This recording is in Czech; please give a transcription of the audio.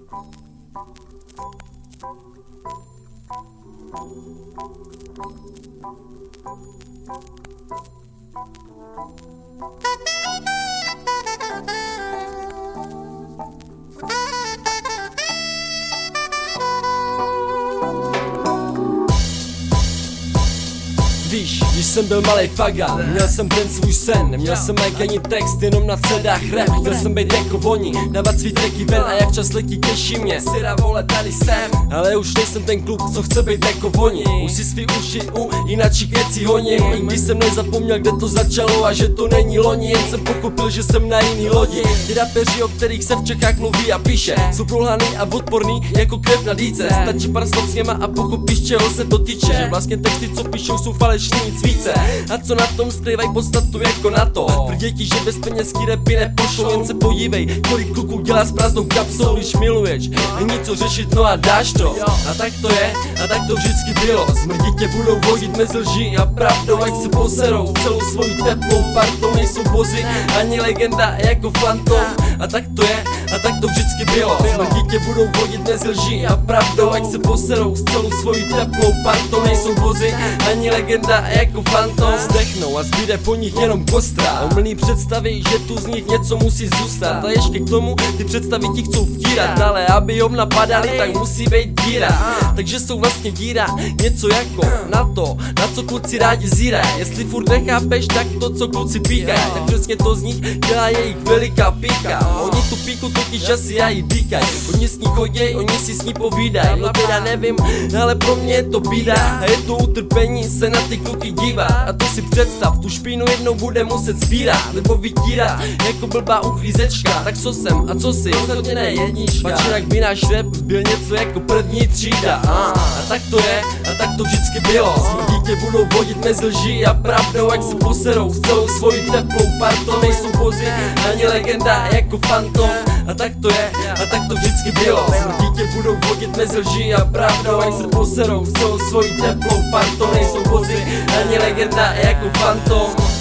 Víš, když jsem byl malej faga, měl jsem ten svůj sen. Neměl jsem mic ani text, jenom na cedách rap. Chtěl jsem být jako oni, dávat svý tracky ven a jak čas letí, těší mě. Syra vole, tady jsem, ale už nejsem ten kluk, co chce být jako oni. Už si svý uši jináčích věcí honím. I když jsem nezapomněl, kde to začalo a že to není loni, jen jsem pochopil, že jsem na jiný lodi. Ty rapeři, o kterých se v Čechách mluví a píše, jsou prolhaný a odporný jako krev na dýce. Stačí pár slov s něma a pochopíš, čeho se to týče. Že vlastně texty, co píšou, jsou falešní, nic více. A co na tom skrývaj podstatu jako na to. Tvrdě ti, že bez penězky rapy nepošlou, jen se podívej, kolik kluků dělá s prázdnou kapsou. Když miluješ, není co řešit, no a dáš to. A tak to je, a tak to vždycky bylo. Smrdí tě budou vodit mezi lží a pravdou, ať se poserou celou svoji teplou partou. Nejsou bozy, ani legenda jako fantom. A tak to je, a tak to vždycky bylo. Smrdí tě budou vodit mezi lží a pravdou, ať se poserou celou svoji teplou partou. Nejsou bozy, ani legenda jako fantom. Zdechnou a zbyde po nich jenom kostra. Omylný představy, že tu z nich něco musí zůstat. A ještě k tomu ty představy ti chcou vtírat, ale aby jom napadali, tak musí být díra. Takže jsou vlastně díra, něco jako na to, na co kluci rádi zírají. Jestli furt nechápeš, tak to, co kluci píchají, tak přesně to z nich dělá jejich veliká pícha. Oni tu píchu totiž asi a jí dýkají. Oni s ní choděj, oni si s ní povídají. No teda nevím, ale pro mě je to bída. A je to utrpení se na ty kluky dívat. A to si představ, tu špínu jednou bude muset sbírat nebo vytírat jako blbá uklízečka. Tak co jsem a co si, rozhodně ne jednička. Pač jinak by náš rap byl něco jako první třída. A tak to je, a tak to vždycky bylo. Smrdí tě budou vodit mezi lží a pravdou, jak se poserou s celou svojí teplou partou. Nejsou bozy, ani legenda jako fantom. A tak to je, a tak to vždycky bylo. Smrdí tě budou vodit mezi lží a pravdou, jak se poserou s celou svojí teplou partou. Nejsou bozy, ani legenda jako fantom.